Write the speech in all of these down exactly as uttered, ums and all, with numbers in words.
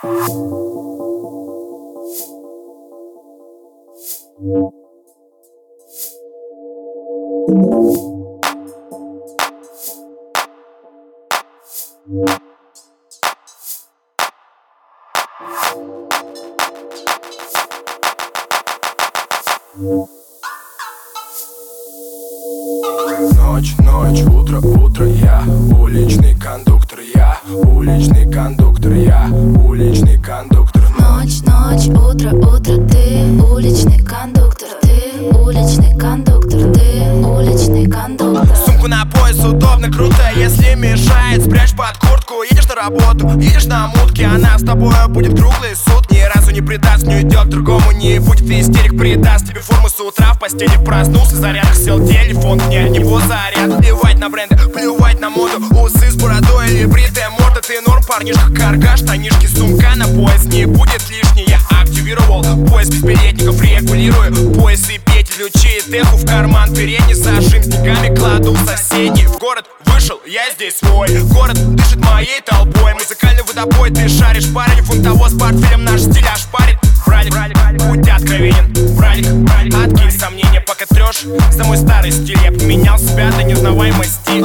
Ночь, ночь, утро, утро, я уличный кондуктор, я уличный кондуктор, я уличный кондуктор. Ночь, ночь, утро, утро, ты уличный кондуктор, ты уличный кондуктор, ты уличный кондуктор. Сумку на пояс удобно, круто, если мешает, спрячь под куртку. Едешь на работу, едешь на мутке, она с тобой будет круглые сутки. Ни разу не предаст, не уйдет, другому не будет, истерик придаст тебе форму с утра, в постели проснулся, зарядка, сел телефон, мне от него заряд. Плевать на бренды, плевать на моду, усы с бородой или бритая морда. Ты норм, парнишка, карга, штанишки, сумка на пояс, не будет лишней. Я активировал пояс без передников, регулирую пояс и петель, ключи и теху в карман передний, зажим снегами кладу в соседний. В город вышел, я здесь свой, город дышит моей толпой. Музыкальный водопой, ты шаришь, парень, фунтовоз, портфелем наш стиль ошпарит. Бралик, будь откровенен, бралик, откинь сомнения, пока трешь за мой старый стиль. Я поменял себя до неузнаваемости.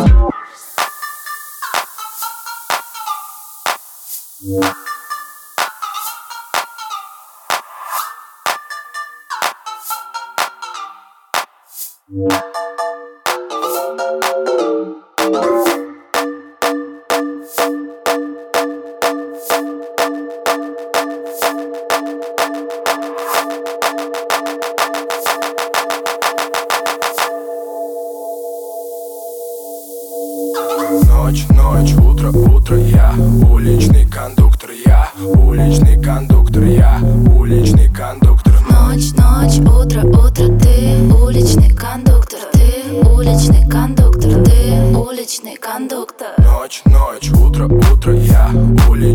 Ночь, ночь, утро, утро, я уличный кондуктор, я уличный кондуктор, я уличный кондуктор. Ночь, ночь, утро, утро, ты уличный кондуктор, ты уличный кондуктор, ты уличный кондуктор. Ночь, ночь, утро, утро, я уличный